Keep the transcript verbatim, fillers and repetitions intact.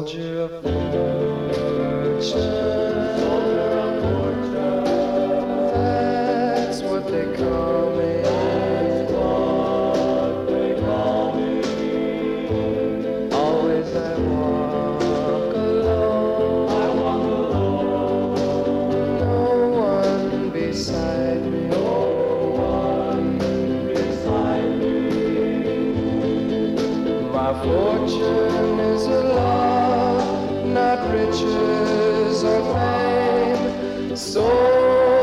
soldier of fortune. That's what they call me. Always I walk alone. I walk alone. No one beside me. No one beside me. My fortune is a love, not riches or fame. So